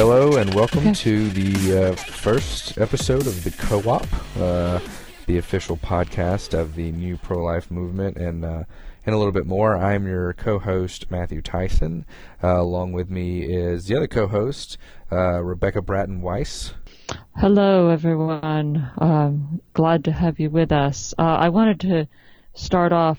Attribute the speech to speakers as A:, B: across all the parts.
A: Hello and welcome to the first episode of the Co-op, the official podcast of the new pro-life movement, and a little bit more. I'm your co-host, Matthew Tyson. Along with me is the other co-host, Rebecca Bratton Weiss.
B: Hello, everyone. Glad to have you with us. I wanted to start off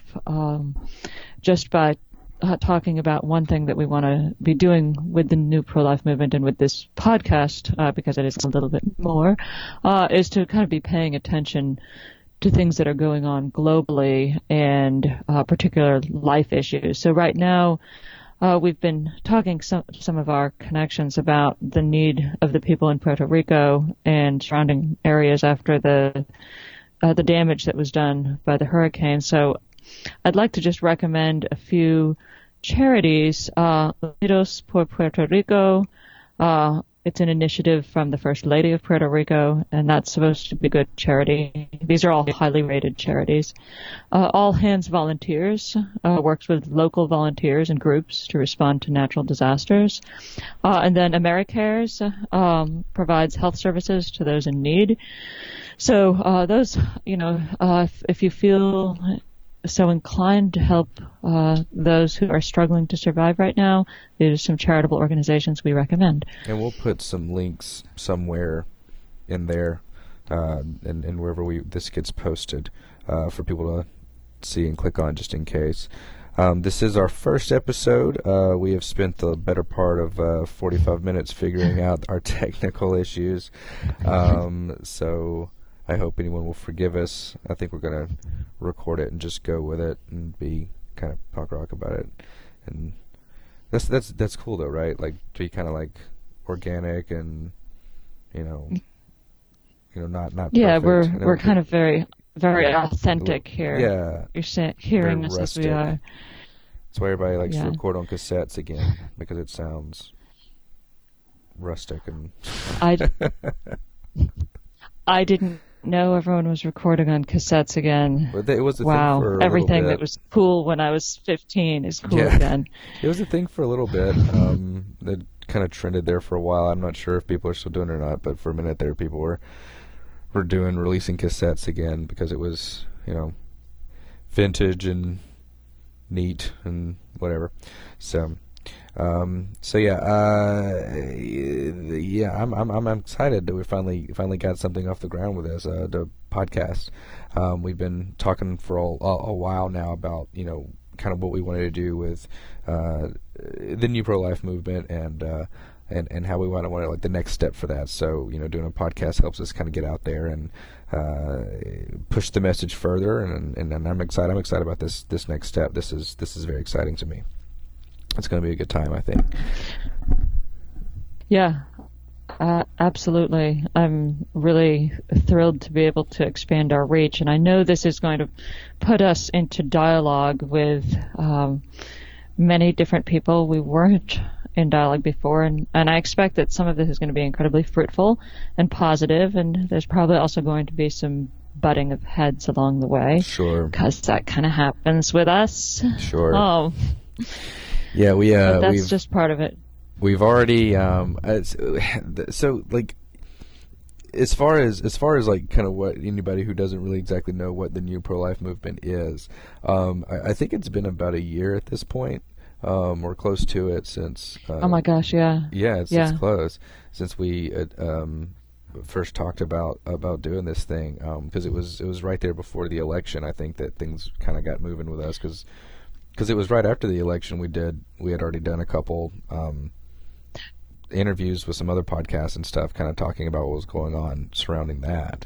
B: just by talking about one thing that we want to be doing with the new pro-life movement and with this podcast, because it is a little bit more, is to kind of be paying attention to things that are going on globally and particular life issues. So right now, we've been talking some of our connections about the need of the people in Puerto Rico and surrounding areas after the damage that was done by the hurricane. So I'd like to just recommend a few charities. Unidos por Puerto Rico. It's an initiative from the First Lady of Puerto Rico, and that's supposed to be a good charity. These are all highly rated charities. All Hands Volunteers works with local volunteers and groups to respond to natural disasters. And then AmeriCares provides health services to those in need. So those, if you feel so inclined to help those who are struggling to survive right now, there's some charitable organizations we recommend.
A: And we'll put some links somewhere in there, and wherever this gets posted, for people to see and click on just in case. This is our first episode. We have spent the better part of 45 minutes figuring out our technical issues. So I hope anyone will forgive us. I think we're going to record it and just go with it and be kind of punk rock about it. And that's cool though, right? Like to be kind of like organic and not
B: yeah,
A: perfect.
B: we're kind of very authentic here.
A: Yeah,
B: you're hearing us as we are.
A: That's why everybody likes to record on cassettes again, because it sounds rustic and.
B: I didn't know everyone was recording on cassettes again.
A: But it was a thing for a
B: everything
A: little bit.
B: That was cool when I was 15 is cool again.
A: It was a thing for a little bit. It kind of trended there for a while. I'm not sure if people are still doing it or not, but for a minute there, people were releasing cassettes again because it was, vintage and neat and whatever. So I'm excited that we finally got something off the ground with this the podcast. We've been talking for a while now about kind of what we wanted to do with the new pro-life movement and how we want to like the next step for that. So doing a podcast helps us kind of get out there and push the message further. And I'm excited. I'm excited about this next step. This is very exciting to me. It's going to be a good time, I think.
B: Yeah, absolutely. I'm really thrilled to be able to expand our reach, and I know this is going to put us into dialogue with many different people we weren't in dialogue before, and I expect that some of this is going to be incredibly fruitful and positive, and there's probably also going to be some butting of heads along the way.
A: Sure.
B: Because that kind of happens with us.
A: Sure. Yeah,
B: that's just part of it.
A: We've already so like as far as like kind of what anybody who doesn't really exactly know what the new pro-life movement is, I think it's been about a year at this point, or close to it since.
B: Oh my gosh, yeah.
A: Yeah, it's close since we first talked about doing this thing, because it was right there before the election. I think that things kind of got moving with us because it was right after the election. We had already done a couple interviews with some other podcasts and stuff, kind of talking about what was going on surrounding that.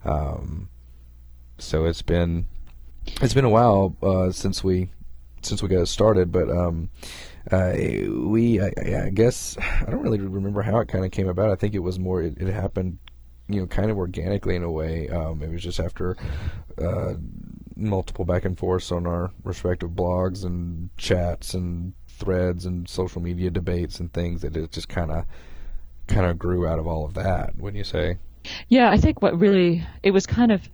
A: So it's been a while since we got started, but I guess I don't really remember how it kind of came about. I think it was more it happened, kind of organically in a way. It was just after multiple back and forths on our respective blogs and chats and threads and social media debates and things, that it just kind of grew out of all of that, wouldn't you say?
B: Yeah, I think it was kind of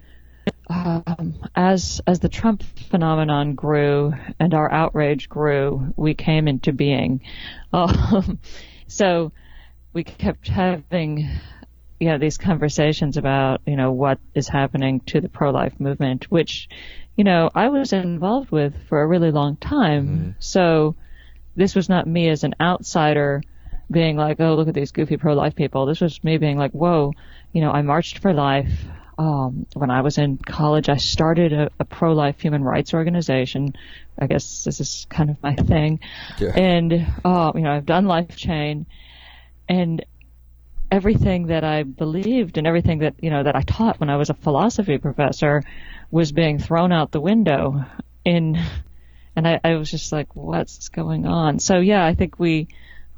B: as the Trump phenomenon grew and our outrage grew, we came into being. So we kept having, these conversations about, what is happening to the pro-life movement, which, I was involved with for a really long time.
A: Mm-hmm.
B: So this was not me as an outsider being like, oh, look at these goofy pro-life people. This was me being like, whoa, I marched for life. When I was in college, I started a pro-life human rights organization. I guess this is kind of my thing.
A: Yeah.
B: And, I've done Life Chain, and everything that I believed and everything that, that I taught when I was a philosophy professor was being thrown out the window. And I was just like, what's going on? So yeah, I think we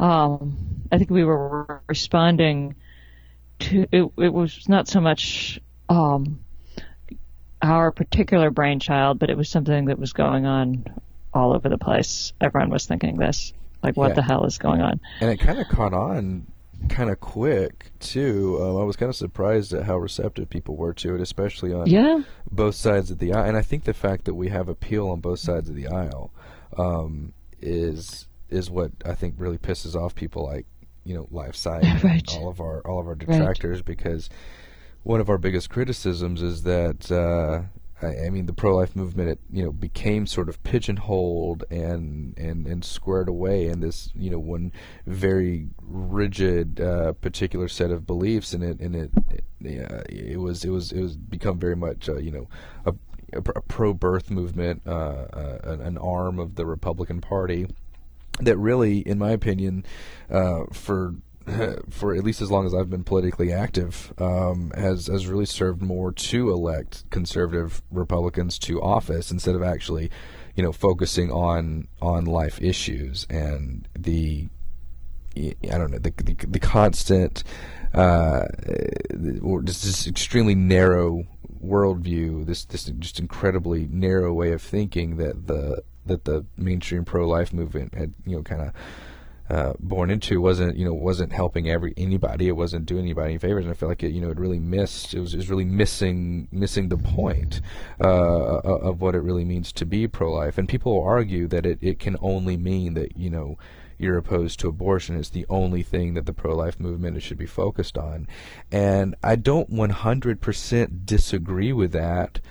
B: were responding to, it was not so much, our particular brainchild, but it was something that was going on all over the place. Everyone was thinking this, like, what the hell is going on?
A: And it kind of caught on kind of quick too. I was kind of surprised at how receptive people were to it, especially on both sides of the aisle. And I think the fact that we have appeal on both sides of the aisle is what I think really pisses off people like Life Side,
B: right.
A: and all of our detractors, right. Because one of our biggest criticisms is that the pro-life movement, became sort of pigeonholed and squared away in this, one very rigid particular set of beliefs, and it was become very much a pro-birth movement, an arm of the Republican Party that really, in my opinion, for at least as long as I've been politically active, has really served more to elect conservative Republicans to office instead of actually, focusing on life issues and the constant, or this extremely narrow worldview, this just incredibly narrow way of thinking that the mainstream pro-life movement had kind of born into wasn't helping anybody. It wasn't doing anybody any favors, and I feel like it really missed. It was really missing the point of what it really means to be pro-life. And people will argue that it can only mean that you're opposed to abortion. It's the only thing that the pro-life movement should be focused on, and I don't 100% disagree with that.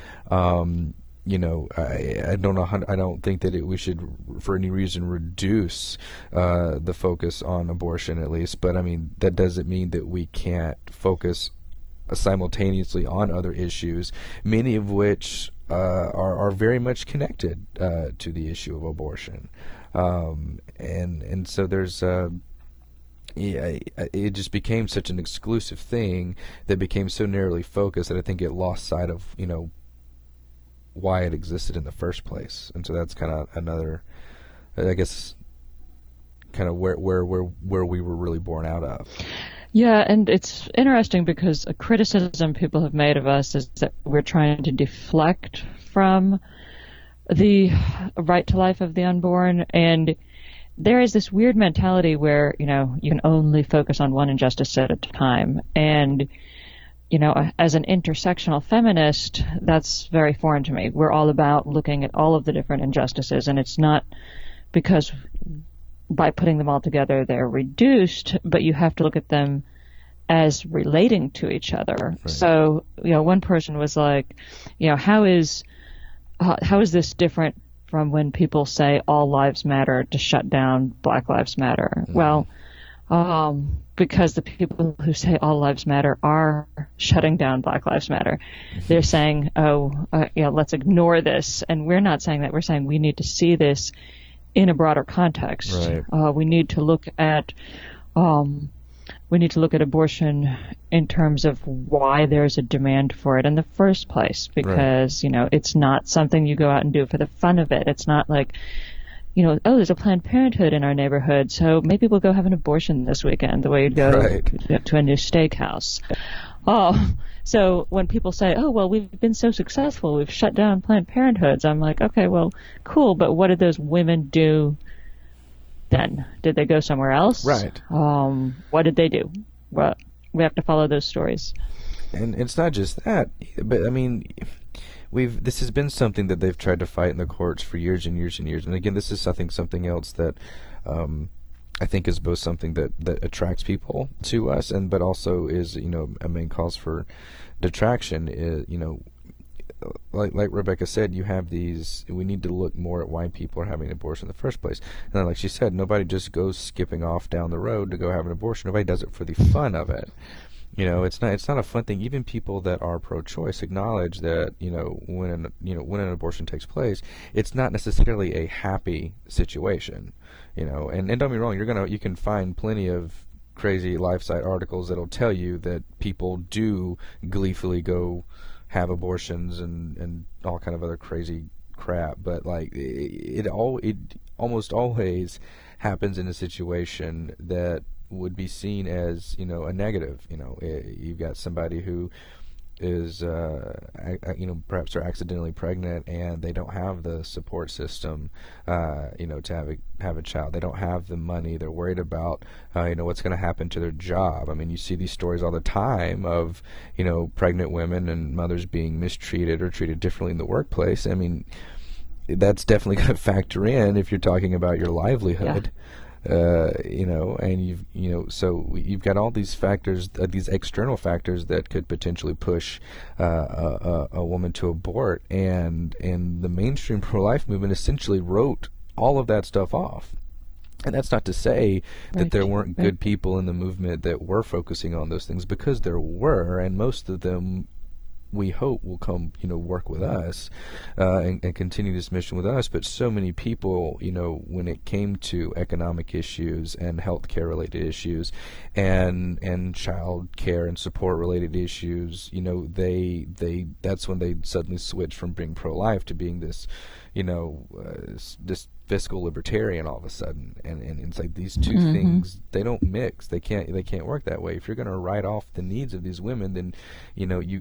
A: I don't know. I don't think that we should, for any reason, reduce the focus on abortion, at least. But I mean, that doesn't mean that we can't focus simultaneously on other issues, many of which are very much connected to the issue of abortion. And so there's. It just became such an exclusive thing that became so narrowly focused that I think it lost sight of why it existed in the first place. And so that's kind of another, I guess, kind of where we were really born out of.
B: Yeah, and it's interesting because a criticism people have made of us is that we're trying to deflect from the right to life of the unborn, and there is this weird mentality where, you can only focus on one injustice at a time. And as an intersectional feminist, that's very foreign to me. We're all about looking at all of the different injustices, and it's not because by putting them all together they're reduced, but you have to look at them as relating to each other. Right. So, one person was like, how is this different from when people say all lives matter to shut down Black Lives Matter? Mm-hmm. Well, because the people who say all lives matter are shutting down Black Lives Matter. They're saying, let's ignore this. And we're not saying that. We're saying we need to see this in a broader context.
A: Right.
B: We need to look at abortion in terms of why there's a demand for it in the first place. Because,
A: right.
B: It's not something you go out and do for the fun of it. It's not like, there's a Planned Parenthood in our neighborhood, so maybe we'll go have an abortion this weekend, the way you'd go
A: right.
B: to a new steakhouse. So when people say, oh, well, we've been so successful, we've shut down Planned Parenthoods, I'm like, okay, well, cool, but what did those women do then? Did they go somewhere else?
A: Right.
B: What did they do? Well, we have to follow those stories.
A: And it's not just that, but I mean, this has been something that they've tried to fight in the courts for years and years and years. And again, this is something else that I think is both something that attracts people to us, and but also is, you know, a main cause for detraction. Is, you know, like Rebecca said, you have these. We need to look more at why people are having an abortion in the first place. And then, like she said, nobody just goes skipping off down the road to go have an abortion. Nobody does it for the fun of it. You know, it's not a fun thing. Even people that are pro-choice acknowledge that, you know, when an abortion takes place, it's not necessarily a happy situation. You know, and don't be wrong, you can find plenty of crazy LifeSite articles that'll tell you that people do gleefully go have abortions and all kind of other crazy crap, but like it almost always happens in a situation that would be seen as, you know, a negative. You know, you've got somebody who is you know, perhaps they're accidentally pregnant and they don't have the support system, you know, to have a child. They don't have the money. They're worried about you know, what's going to happen to their job. I mean, you see these stories all the time of, you know, pregnant women and mothers being mistreated or treated differently in the workplace. I mean, that's definitely going to factor in if you're talking about your livelihood. Yeah. You know, and so you've got all these factors, these external factors that could potentially push a woman to abort, and the mainstream pro-life movement essentially wrote all of that stuff off. And that's not to say that there weren't good people in the movement that were focusing on those things, because there were, and most of them, we hope, will come, you know, work with us and continue this mission with us. But so many people, you know, when it came to economic issues and healthcare related issues and child care and support related issues, you know, that's when they suddenly switched from being pro-life to being this, you know, this fiscal libertarian all of a sudden. And it's like these two things, they don't mix. They can't work that way. If you're going to write off the needs of these women, then, you know, you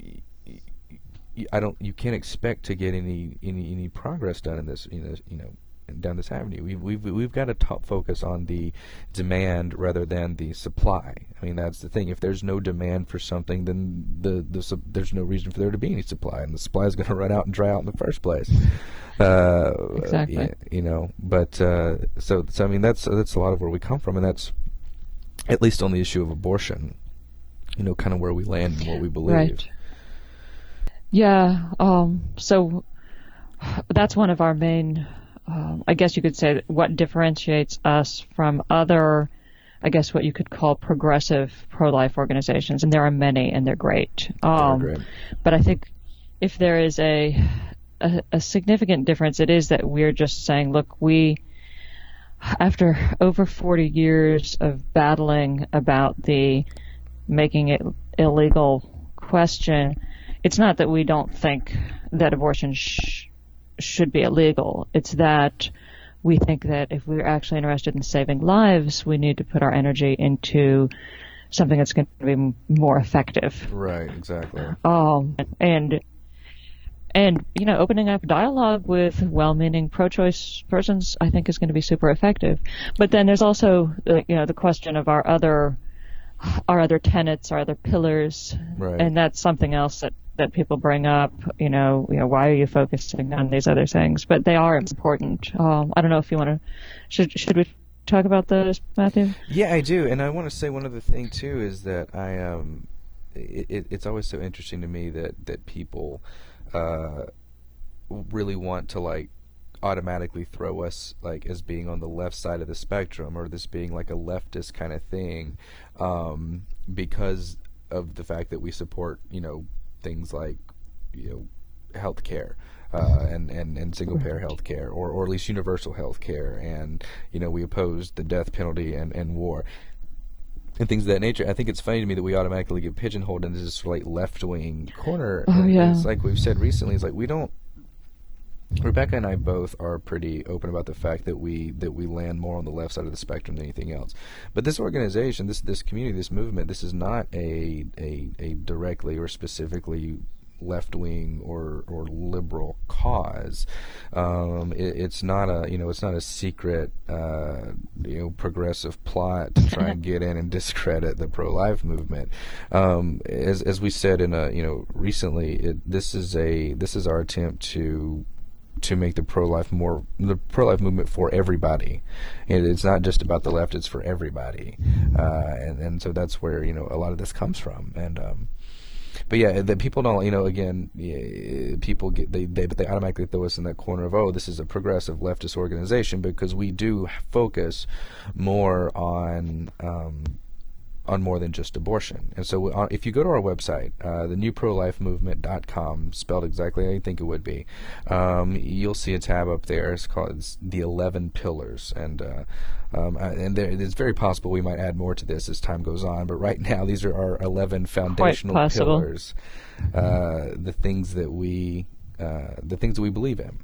A: can't expect to get any progress done in this, you know, down this avenue. We've got to focus on the demand rather than the supply. I mean, that's the thing. If there's no demand for something, then there's no reason for there to be any supply, and the supply is going to run out and dry out in the first place.
B: Exactly.
A: You know, but so I mean, that's a lot of where we come from, and that's at least on the issue of abortion. You know, kind of where we land and what we believe.
B: Right. Yeah. So that's one of our main, I guess you could say, what differentiates us from other, I guess what you could call progressive pro-life organizations. And there are many, and they're great.
A: They're great.
B: But I think if there is a significant difference, it is that we're just saying, look, after over 40 years of battling about the making it illegal question, it's not that we don't think that abortion should be illegal. It's that we think that if we're actually interested in saving lives, we need to put our energy into something that's going to be more effective.
A: Right, exactly.
B: And you know, opening up dialogue with well-meaning pro-choice persons, I think, is going to be super effective. But then there's also, you know, the question of our other tenets, our other pillars,
A: right.
B: And that's something else that people bring up. You know, why are you focusing on these other things? But they are important. I don't know if you want to. Should we talk about those, Matthew?
A: Yeah, I do, and I want to say one other thing too is that it's always so interesting to me that people really want to like automatically throw us like as being on the left side of the spectrum, or this being like a leftist kind of thing, because of the fact that we support, you know, things like, you know, healthcare, and single payer healthcare, or at least universal healthcare, and, you know, we oppose the death penalty and war and things of that nature. I think it's funny to me that we automatically get pigeonholed into this like left-wing corner.
B: Oh, yeah.
A: It's like we've said recently, it's like we don't. Rebecca and I both are pretty open about the fact that we land more on the left side of the spectrum than anything else. But this organization, this community, this movement, this is not a directly or specifically left-wing or liberal cause. It's not a secret progressive plot to try and get in and discredit the pro-life movement. As we said in recently, this is our attempt to to make the pro-life movement for everybody. And it's not just about the left; it's for everybody. And so that's where a lot of this comes from. And but yeah, that people don't, again, people get they automatically throw us in that corner of, oh, this is a progressive leftist organization, because we do focus more on more than just abortion. And so if you go to our website, thenewprolifemovement.com, spelled exactly how you think it would be, you'll see a tab up there. It's called the 11 Pillars. And it's very possible we might add more to this as time goes on. But right now, these are our 11 foundational pillars, the things that we believe in.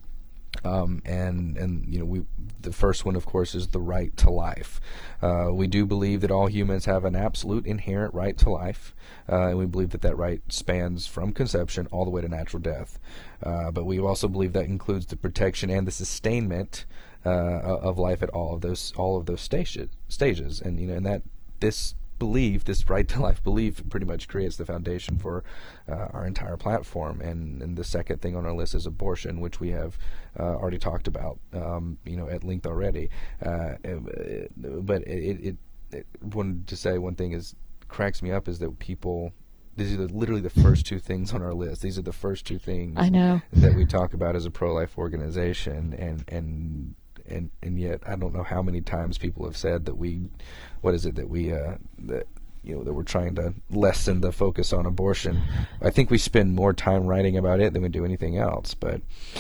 A: The first one, of course, is the right to life. We do believe that all humans have an absolute inherent right to life, and we believe that right spans from conception all the way to natural death. But we also believe that includes the protection and the sustainment of life at all of those stages, and that this right to life belief pretty much creates the foundation for our entire platform. And the second thing on our list is abortion, which we have already talked about at length already. But it wanted to say one thing cracks me up is that these are literally the first two things on our list. These are the first two things
B: I know
A: that we talk about as a pro-life organization, and yet I don't know how many times people have said that that we're trying to lessen the focus on abortion. I think we spend more time writing about it than we do anything else. But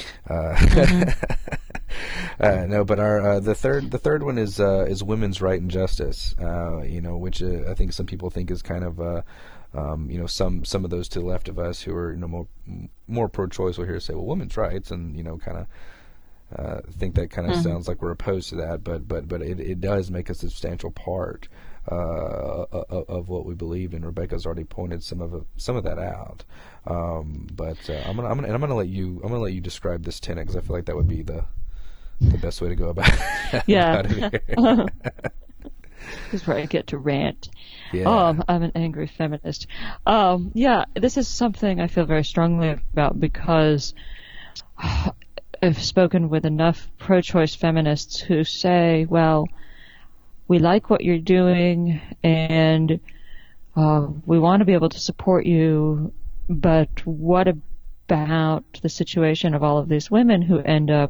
A: no. But our the third one is women's right and justice. Which I think some people think is kind of some of those to the left of us who are more pro-choice will hear say, well, women's rights, and kind of. Think that kind of sounds like we're opposed to that, but it does make a substantial part of what we believe, and Rebecca's already pointed some of that out. But I'm gonna let you describe this tenet, because I feel like that would be the best way to go about
B: yeah.
A: about it here.
B: This is where I get to rant.
A: Yeah.
B: I'm an angry feminist. This is something I feel very strongly about, because I've spoken with enough pro-choice feminists who say, well, we like what you're doing and we want to be able to support you, but what about the situation of all of these women who end up,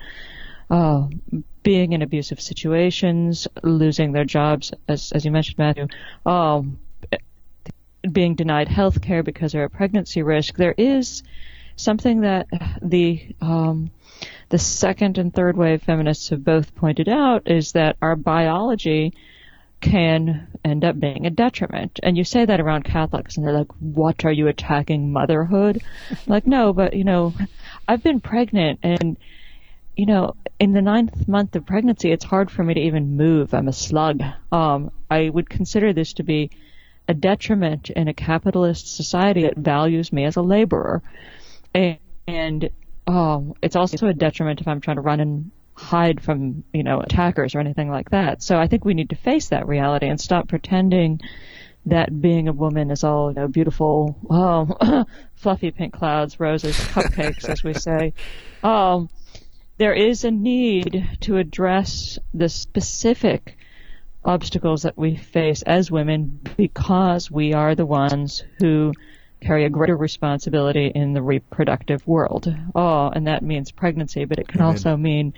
B: being in abusive situations, losing their jobs, as you mentioned, Matthew, being denied health care because they're at pregnancy risk. There is something that the second and third wave feminists have both pointed out, is that our biology can end up being a detriment. And you say that around Catholics, and they're like, what, are you attacking motherhood? Like, no, but, I've been pregnant, and, in the 9th month of pregnancy, it's hard for me to even move. I'm a slug. I would consider this to be a detriment in a capitalist society that values me as a laborer. And it's also a detriment if I'm trying to run and hide from, attackers or anything like that. So I think we need to face that reality and stop pretending that being a woman is all, beautiful, fluffy pink clouds, roses, cupcakes, as we say. There is a need to address the specific obstacles that we face as women, because we are the ones who carry a greater responsibility in the reproductive world. And that means pregnancy, but it can also mean,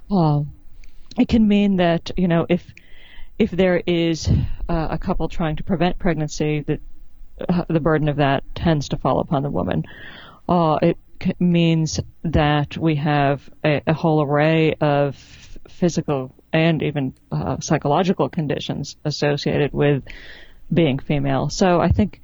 B: it can mean that, if there is a couple trying to prevent pregnancy, that the burden of that tends to fall upon the woman. It means that we have a whole array of physical and even psychological conditions associated with being female. So I think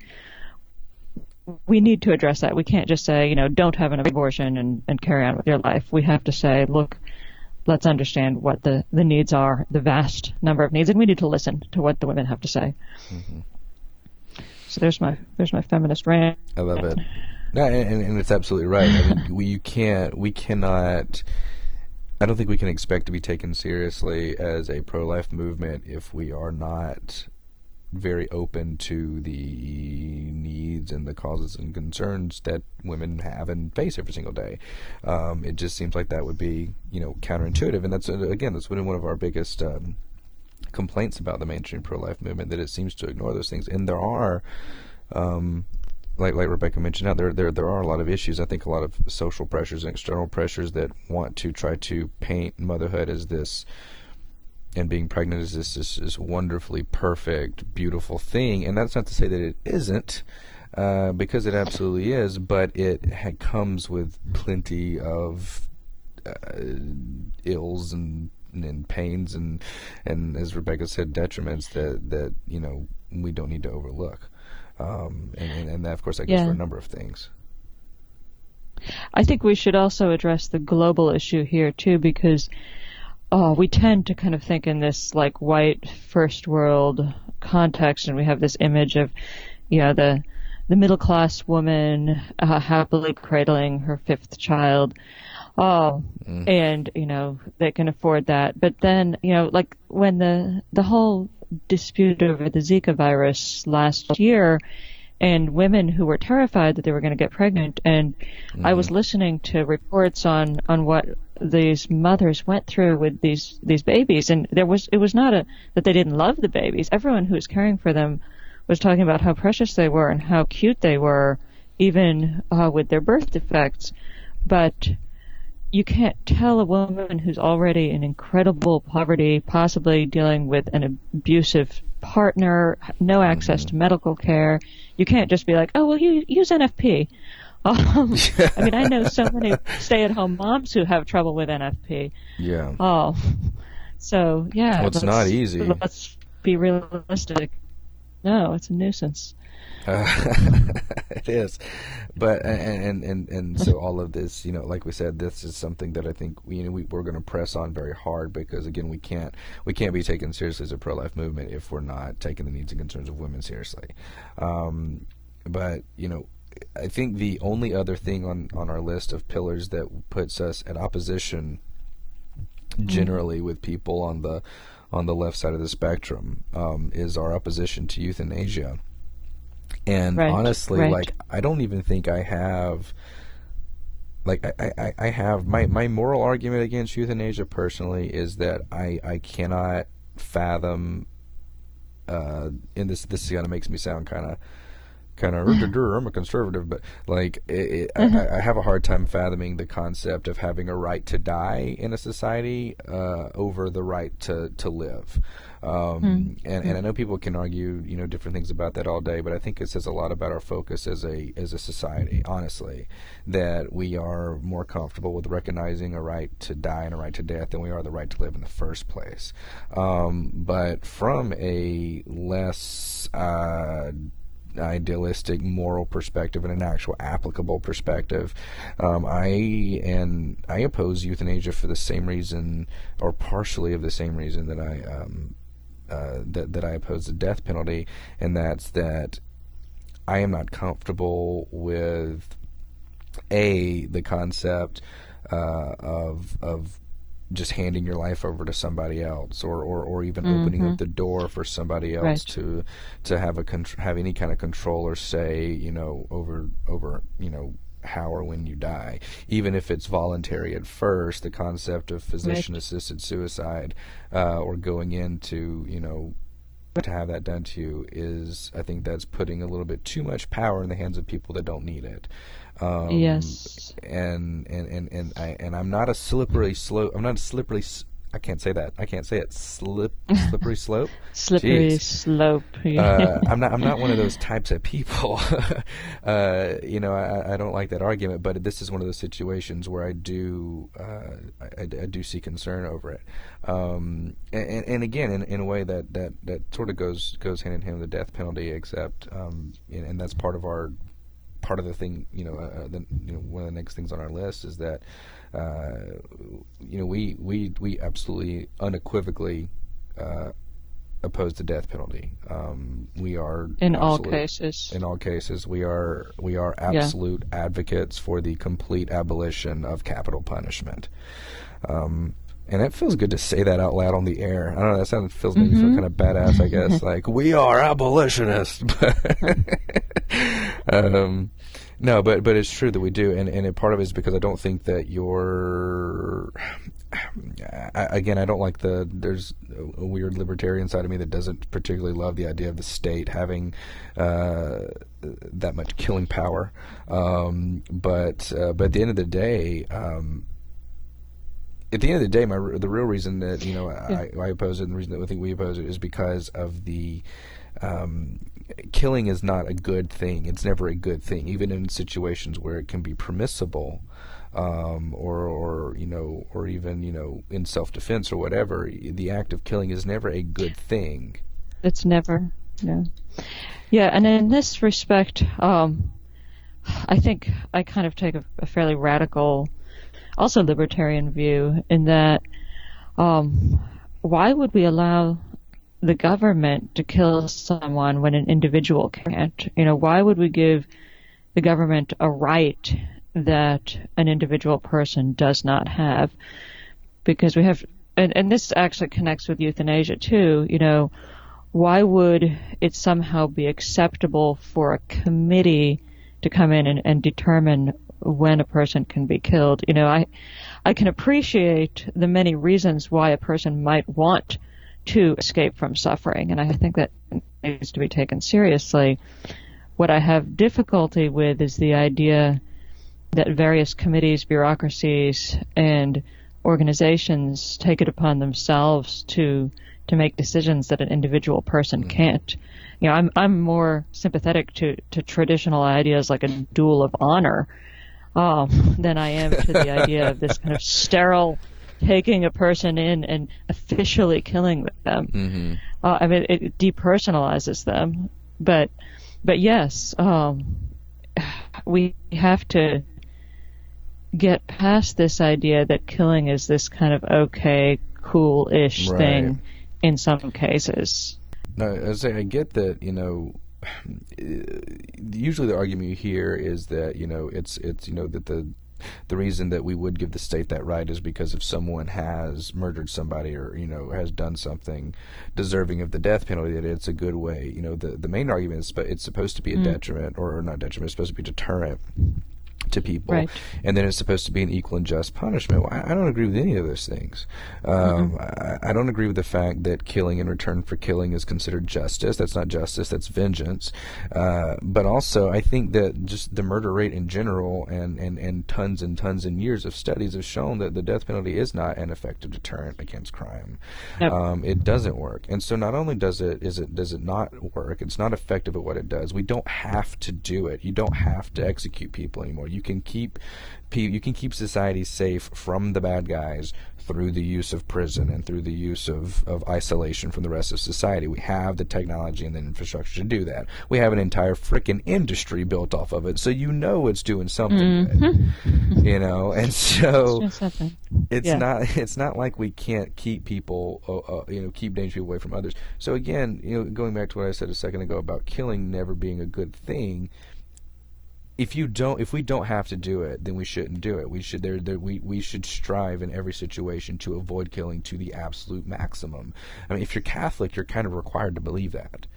B: we need to address that. We can't just say, don't have an abortion and carry on with your life. We have to say, look, let's understand what the needs are, the vast number of needs, and we need to listen to what the women have to say. Mm-hmm. So there's my feminist rant.
A: I love it. No, and it's absolutely right. I mean, we cannot. I don't think we can expect to be taken seriously as a pro-life movement if we are not very open to the needs and the causes and concerns that women have and face every single day. It just seems like that would be, counterintuitive, and that's been one of our biggest complaints about the mainstream pro-life movement, that it seems to ignore those things. And there are, like Rebecca mentioned out, there are a lot of issues. I think a lot of social pressures and external pressures that want to try to paint motherhood as this, and being pregnant as this wonderfully perfect, beautiful thing. And that's not to say that it isn't, because it absolutely is, but it comes with plenty of ills and pains and as Rebecca said, detriments that we don't need to overlook. And that, of course, I guess for a number of things.
B: I think we should also address the global issue here too, because we tend to kind of think in this like white first world context, and we have this image of the middle class woman happily cradling her fifth child. And they can afford that. But then like when the whole dispute over the Zika virus last year, and women who were terrified that they were going to get pregnant, and I was listening to reports on what these mothers went through with these babies, and it was not that they didn't love the babies. Everyone who was caring for them was talking about how precious they were and how cute they were, even with their birth defects. But you can't tell a woman who's already in incredible poverty, possibly dealing with an abusive partner, no access to medical care. You can't just be like, oh, well, you use NFP. I mean, I know so many stay-at-home moms who have trouble with NFP.
A: Yeah.
B: So, yeah.
A: Well, it's not easy.
B: Let's be realistic. No, it's a nuisance.
A: It is, but and so all of this, like we said, this is something that I think we're going to press on very hard, because again, we can't be taken seriously as a pro-life movement if we're not taking the needs and concerns of women seriously. But I think the only other thing on our list of pillars that puts us at opposition generally with people on the left side of the spectrum is our opposition to euthanasia. And honestly, like, I don't even think I have, like, I have, my moral argument against euthanasia personally is that I cannot fathom, and this kind of makes me sound kind of, I'm a conservative, but like, I have a hard time fathoming the concept of having a right to die in a society over the right to live. And I know people can argue, different things about that all day, but I think it says a lot about our focus as a society, honestly, that we are more comfortable with recognizing a right to die and a right to death than we are the right to live in the first place. But from a less idealistic moral perspective and an actual applicable perspective, I oppose euthanasia for the same reason, or partially of the same reason that I oppose the death penalty, and that's that I am not comfortable with the concept of just handing your life over to somebody else, or even opening up the door for somebody else to have have any kind of control or say, over how or when you die, even if it's voluntary at first. The concept of physician-assisted suicide, or going into, to have that done to you, is, I think that's putting a little bit too much power in the hands of people that don't need it.
B: Yes.
A: And I'm not a slippery slope. I can't say that. I can't say it. Slippery slope.
B: Slippery
A: Jeez.
B: slope. Yeah.
A: I'm not one of those types of people. I don't like that argument, but this is one of those situations where I do see concern over it. And again, in a way that sort of goes hand in hand with the death penalty, except and that's part of the thing. One of the next things on our list is that we absolutely unequivocally oppose the death penalty. We are
B: in all cases.
A: In all cases, we are absolute advocates for the complete abolition of capital punishment. And it feels good to say that out loud on the air. I don't know, that feels maybe feel kind of badass, I guess. Like, we are abolitionists. No, but it's true that we do, and part of it is because I don't think that again, I don't like there's a weird libertarian side of me that doesn't particularly love the idea of the state having that much killing power. But at the end of the day, the real reason that I oppose it, and the reason that I think we oppose it, is because of the killing is not a good thing. It's never a good thing, even in situations where it can be permissible, or even in self-defense or whatever. The act of killing is never a good thing.
B: It's never, yeah. And in this respect, I think I kind of take a fairly radical, also libertarian view in that why would we allow the government to kill someone when an individual can't? Why would we give the government a right that an individual person does not have? Because we have, and this actually connects with euthanasia too, why would it somehow be acceptable for a committee to come in and determine when a person can be killed? I can appreciate the many reasons why a person might want to escape from suffering, and I think that needs to be taken seriously. What I have difficulty with is the idea that various committees, bureaucracies, and organizations take it upon themselves to make decisions that an individual person can't. I'm more sympathetic to traditional ideas like a duel of honor than I am to the idea of this kind of sterile taking a person in and officially killing them. Mm-hmm. It depersonalizes them. But yes, we have to get past this idea that killing is this kind of okay, cool-ish thing in some cases.
A: No, I get that, usually the argument you hear is that, it's that the reason that we would give the state that right is because if someone has murdered somebody or, has done something deserving of the death penalty, that it's a good way. The main argument is it's supposed to be a detriment, or not detriment, it's supposed to be deterrent to people, right. And then it's supposed to be an equal and just punishment. Well, I don't agree with any of those things. I don't agree with the fact that killing in return for killing is considered justice. That's not justice, that's vengeance. But also, I think that just the murder rate in general and tons and years of studies have shown that the death penalty is not an effective deterrent against crime. Nope. It doesn't work. And so not only does it not work, it's not effective at what it does. We don't have to do it. You don't have to execute people anymore. You can keep society safe from the bad guys through the use of prison and through the use of isolation from the rest of society. We have the technology and the infrastructure to do that. We have an entire frickin' industry built off of it, so it's doing something good. And so it's not like we can't keep people, keep dangerous people away from others. So again, going back to what I said a second ago about killing never being a good thing. If we don't have to do it, then we shouldn't do it. We should strive in every situation to avoid killing to the absolute maximum. I mean, if you're Catholic, you're kind of required to believe that.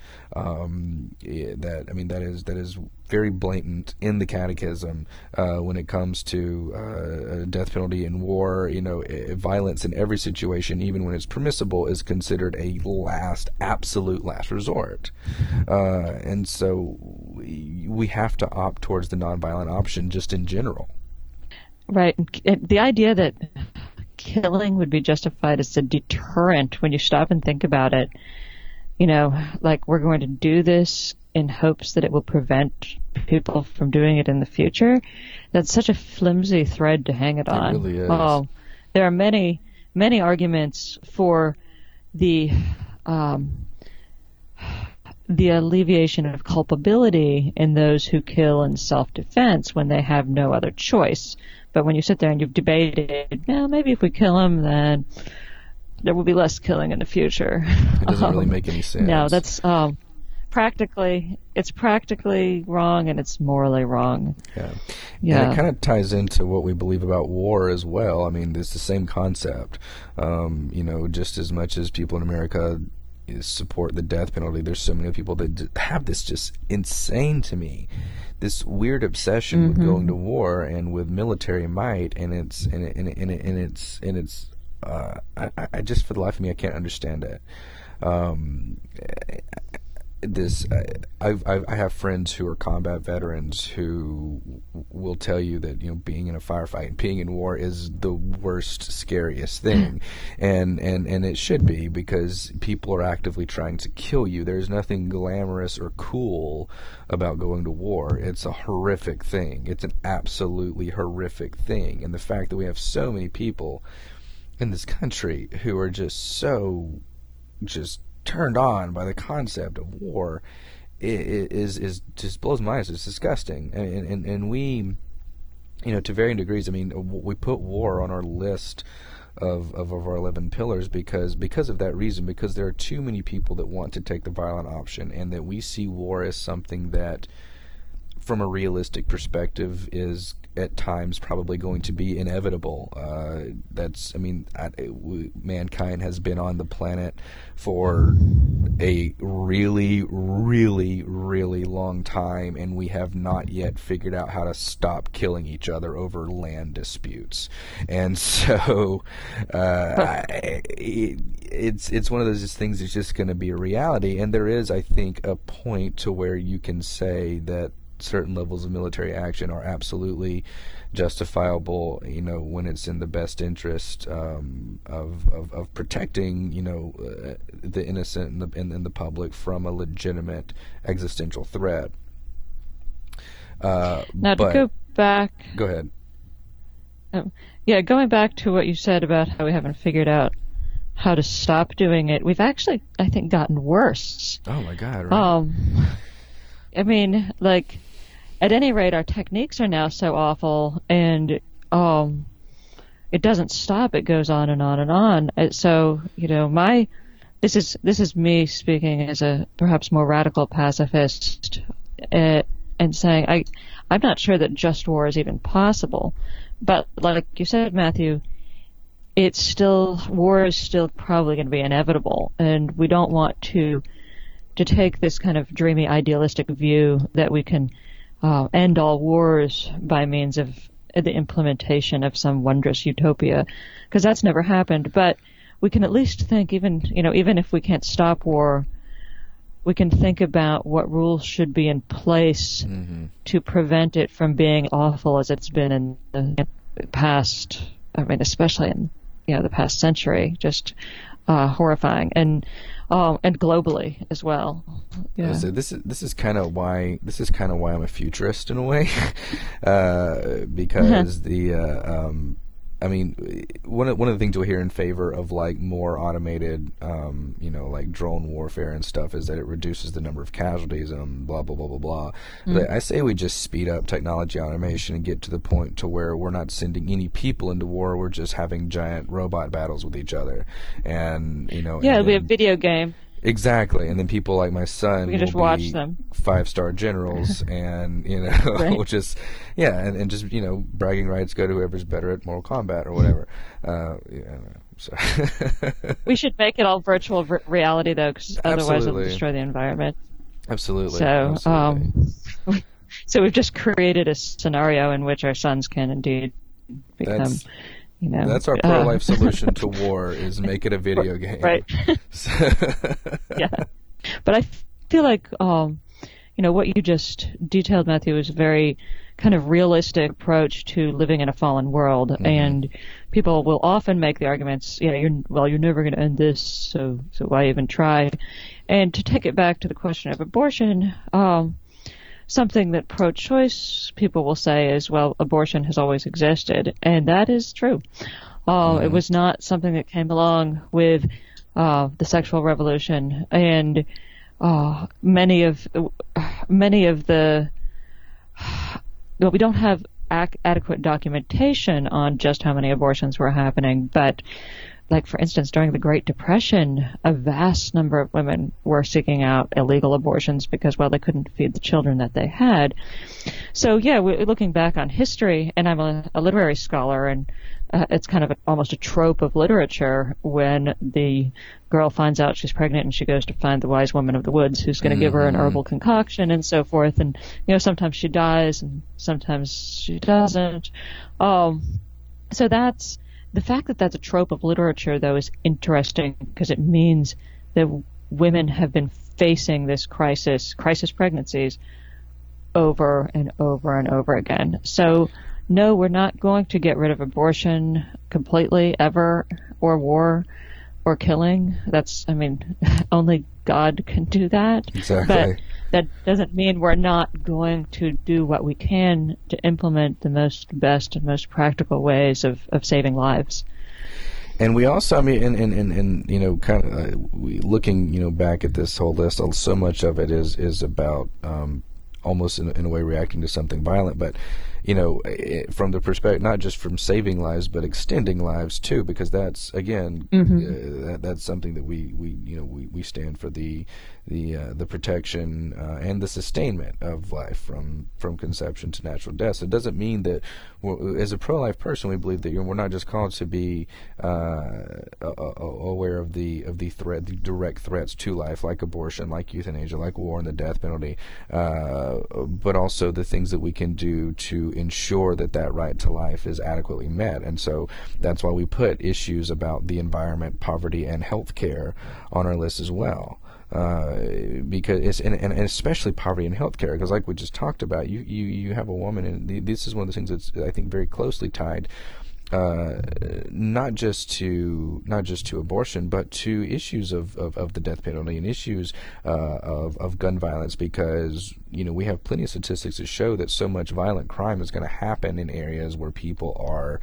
A: That is very blatant in the Catechism when it comes to death penalty in war. Violence in every situation, even when it's permissible, is considered a absolute last resort. And so we have to opt towards the nonviolent option just in general.
B: Right. The idea that killing would be justified as a deterrent, when you stop and think about it, like we're going to do this in hopes that it will prevent people from doing it in the future, that's such a flimsy thread to hang it on.
A: It really is.
B: There are many, many arguments for the alleviation of culpability in those who kill in self-defense when they have no other choice. But when you sit there and you've debated, maybe if we kill them, then there will be less killing in the future.
A: It doesn't really make any sense.
B: No, that's practically wrong, and it's morally wrong.
A: Yeah.
B: Yeah.
A: And it kind of ties into what we believe about war as well. I mean, it's the same concept. Just as much as people in America support the death penalty, there's so many people that have this just insane, to me, this weird obsession with going to war and with military might, and I just, for the life of me, I can't understand it. I have friends who are combat veterans who will tell you that being in a firefight, being in war, is the worst, scariest thing, and it should be, because people are actively trying to kill you. There's nothing glamorous or cool about going to war. It's a horrific thing. It's an absolutely horrific thing, and the fact that we have so many people in this country who are just turned on by the concept of war is just blows my eyes. It's disgusting, and we, to varying degrees. I mean, we put war on our list of our 11 pillars because of that reason, because there are too many people that want to take the violent option, and that we see war as something that, from a realistic perspective, is at times probably going to be inevitable. Mankind has been on the planet for a really, really, really long time, and we have not yet figured out how to stop killing each other over land disputes. And so it's one of those things that's just going to be a reality. And there is, I think, a point to where you can say that certain levels of military action are absolutely justifiable, when it's in the best interest of protecting, the innocent and the public from a legitimate existential threat.
B: Now, to go back...
A: Go ahead.
B: Going back to what you said about how we haven't figured out how to stop doing it, we've actually, I think, gotten worse.
A: Oh, my God, right.
B: At any rate, our techniques are now so awful, and it doesn't stop. It goes on and on and on. So, this is me speaking as a perhaps more radical pacifist, and saying I'm not sure that just war is even possible. But like you said, Matthew, war is still probably going to be inevitable, and we don't want to take this kind of dreamy, idealistic view that we can end all wars by means of the implementation of some wondrous utopia, because that's never happened. But we can at least think, even if we can't stop war, we can think about what rules should be in place to prevent it from being awful as it's been in the past. I mean, especially in the past century, just horrifying, and globally as well. Yeah.
A: So this is kind of why I'm a futurist in a way, because one of the things you'll hear in favor of more automated, drone warfare and stuff is that it reduces the number of casualties and blah blah blah blah blah. But I say we just speed up technology automation and get to the point to where we're not sending any people into war. We're just having giant robot battles with each other, and it'll be a video game.
B: Exactly,
A: and then people like my son
B: we can just watch them
A: 5-star generals, and
B: right.
A: just and just bragging rights go to whoever's better at Mortal Kombat or whatever. So
B: we should make it all virtual reality though, because otherwise it'll destroy the environment.
A: Absolutely.
B: So, so we've just created a scenario in which our sons can indeed become.
A: That's our pro-life solution to war, is make it a video game.
B: Right. Yeah. But I feel like, what you just detailed, Matthew, is a very kind of realistic approach to living in a fallen world. And people will often make the arguments, you're never going to end this, so why even try? And to take it back to the question of abortion, something that pro-choice people will say is, well, abortion has always existed, and that is true. It was not something that came along with the sexual revolution, and many of the we don't have adequate documentation on just how many abortions were happening, but like for instance, during the Great Depression, a vast number of women were seeking out illegal abortions because, well, they couldn't feed the children that they had. So, yeah, we're looking back on history, and I'm a literary scholar, and it's kind of almost a trope of literature when the girl finds out she's pregnant and she goes to find the wise woman of the woods who's going to give her an herbal concoction and so forth. And, sometimes she dies and sometimes she doesn't. So that's the fact that that's a trope of literature, though, is interesting because it means that women have been facing this crisis pregnancies, over and over and over again. So, no, we're not going to get rid of abortion completely, ever, or war, or killing. Only God can do that.
A: Exactly.
B: But that doesn't mean we're not going to do what we can to implement the best and most practical ways of saving lives.
A: And we also, looking, back at this whole list, so much of it is about almost in a way reacting to something violent, but from the perspective not just from saving lives but extending lives too, because that's again that's something that we stand for, the protection and the sustainment of life from conception to natural death. So it doesn't mean that as a pro-life person we believe that we're not just called to be aware of the direct threats to life, like abortion, like euthanasia, like war and the death penalty, but also the things that we can do to ensure that right to life is adequately met. And so that's why we put issues about the environment, poverty, and health care on our list as well. Because it's and especially poverty and healthcare, because like we just talked about, you have a woman, and this is one of the things that's I think very closely tied, not just to abortion, but to issues of the death penalty and issues of gun violence, because we have plenty of statistics that show that so much violent crime is going to happen in areas where people are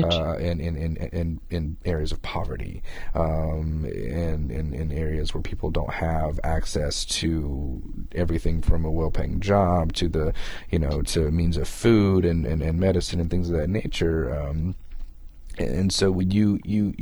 A: in areas of poverty, and in areas where people don't have access to everything from a well-paying job to the to means of food and medicine and things of that nature. And so you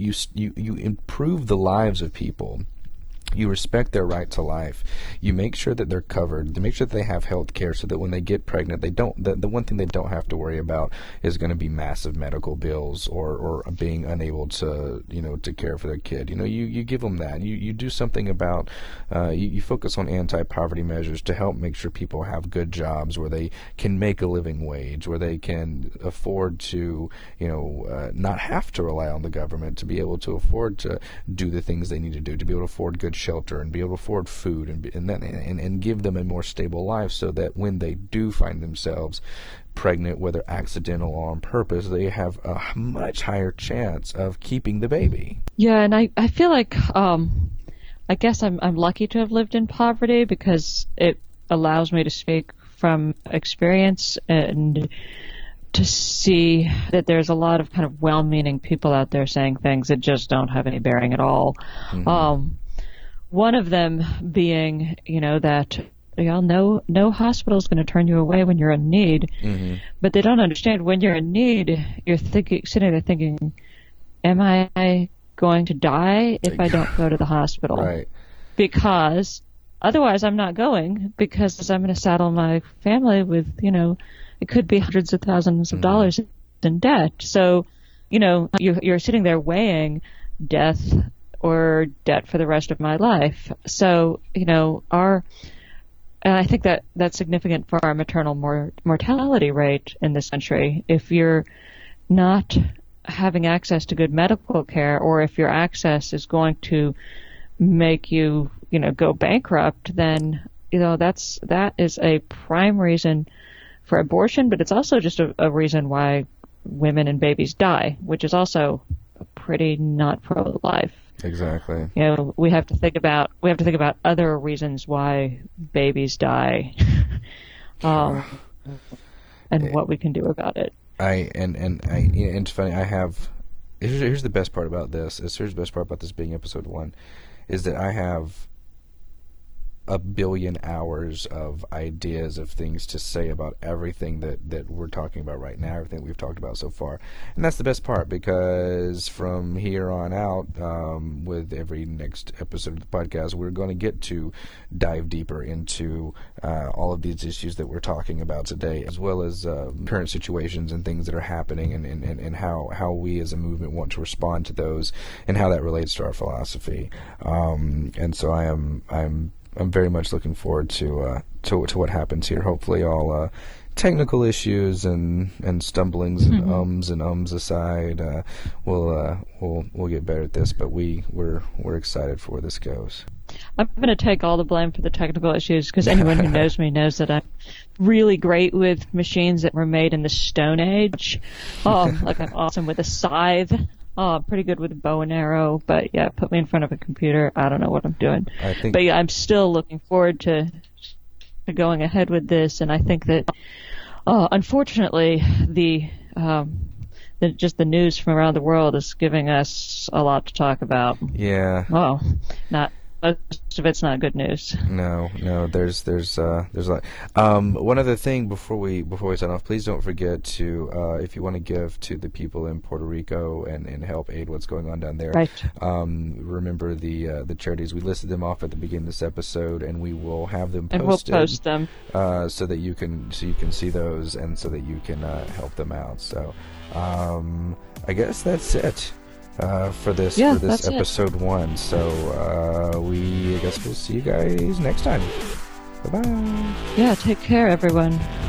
A: improve the lives of people. You respect their right to life. You make sure that they're covered. You make sure that they have health care so that when they get pregnant, they don't. The one thing they don't have to worry about is going to be massive medical bills or being unable to to care for their kid. You give them that. You do something about. You focus on anti-poverty measures to help make sure people have good jobs where they can make a living wage, where they can afford to not have to rely on the government, to be able to afford to do the things they need to do, to be able to afford good shelter and be able to afford food and give them a more stable life, so that when they do find themselves pregnant, whether accidental or on purpose, they have a much higher chance of keeping the baby.
B: Yeah, and I feel like I guess I'm lucky to have lived in poverty, because it allows me to speak from experience and to see that there's a lot of kind of well-meaning people out there saying things that just don't have any bearing at all. One of them being, that no hospital is going to turn you away when you're in need, but they don't understand when you're in need. You're sitting there thinking, "Am I going to die if I don't go to the hospital?"
A: Right.
B: Because otherwise, I'm not going, because I'm going to saddle my family with, it could be hundreds of thousands of dollars in debt. So, you're sitting there weighing death or debt for the rest of my life. So, and I think that that's significant for our maternal mortality rate in this country. If you're not having access to good medical care, or if your access is going to make you, go bankrupt, then, that is a prime reason for abortion, but it's also just a reason why women and babies die, which is also pretty not pro-life.
A: Exactly.
B: We have to think about other reasons why babies die, and what we can do about it.
A: It's funny. Here's the best part about this. Here's the best part about this being episode 1, is that I have a billion hours of ideas of things to say about everything that we're talking about right now, everything we've talked about so far. And that's the best part, because from here on out, with every next episode of the podcast, we're going to get to dive deeper into all of these issues that we're talking about today, as well as current situations and things that are happening, and how we as a movement want to respond to those, and how that relates to our philosophy. And so I'm very much looking forward to what happens here. Hopefully, all technical issues and stumblings and ums aside, we'll get better at this. But we're excited for where this goes.
B: I'm going to take all the blame for the technical issues, because anyone who knows me knows that I'm really great with machines that were made in the Stone Age. Like I'm awesome with a scythe. Pretty good with a bow and arrow, but yeah, put me in front of a computer, I don't know what I'm doing. But yeah, I'm still looking forward to going ahead with this, and I think that, unfortunately, just the news from around the world is giving us a lot to talk about.
A: Yeah.
B: Well, most of it's not good news.
A: No, there's a lot. One other thing before we sign off, please don't forget to, if you want to give to the people in Puerto Rico and help aid what's going on down there.
B: Right.
A: Remember the charities. We listed them off at the beginning of this episode, and we will have them posted.
B: And we'll post them
A: so that you can see those, and so that you can help them out. So, I guess that's it. For this episode 1. So I guess we'll see you guys next time. Bye-bye.
B: Yeah, take care, everyone.